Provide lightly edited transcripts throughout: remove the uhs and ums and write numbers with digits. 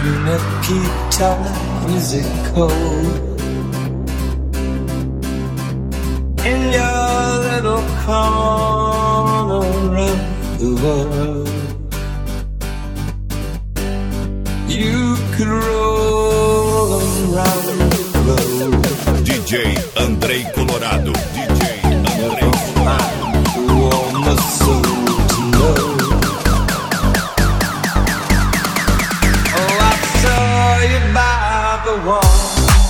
Nikita, is it cold? In your little corner of the world, you could roll around the road. DJ Andrei Colorado. DJ Andrei Colorado. Warm the soul to know. Oh, I saw you by the wall.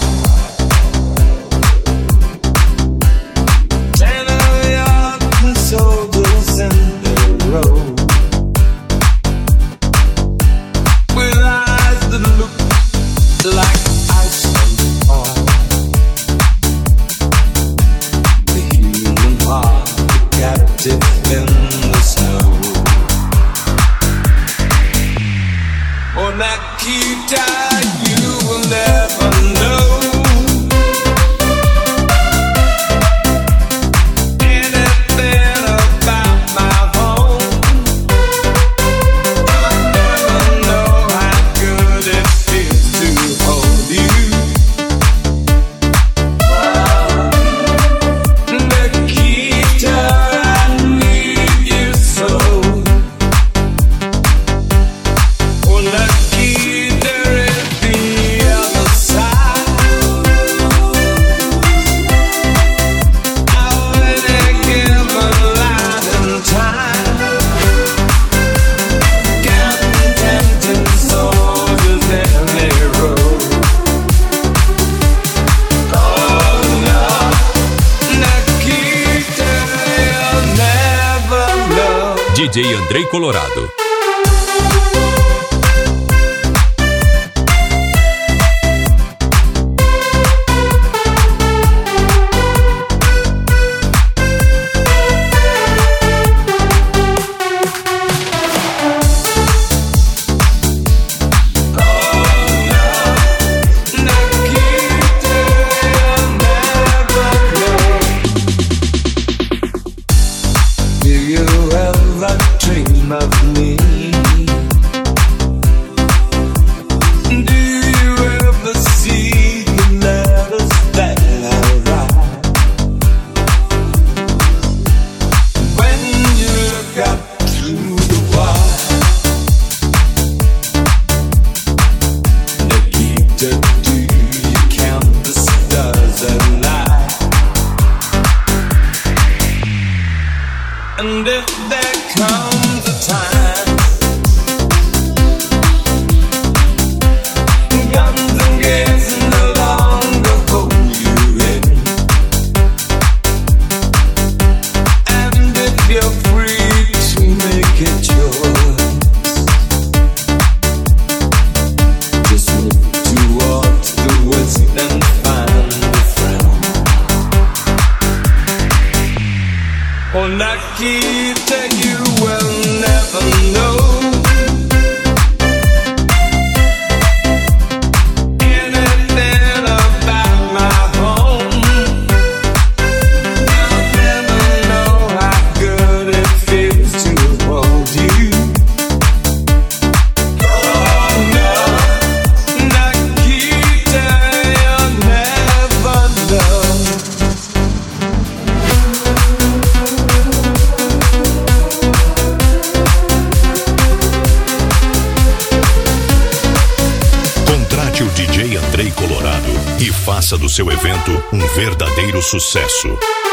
Soldiers in the road, with eyes that look like ice on fire. The human heart, the captive in the snow. Oh, Nikita, you will never know. DJ Andrei Colorado. Dream of me. Do you ever see the letters that I write? When you look up through the wire, Nikita, do you count the stars at night? And if there comes a time, guns and games no longer hold you in, and if you're free to make it yours, just look towards the west and find a friend. Oh, Nikita, you will never know anything about my home. You'll never know how good it feels to hold you. Oh no, Nikita, you'll never know. Contrate o DJ Andrei Colorado e faça do seu evento um verdadeiro sucesso.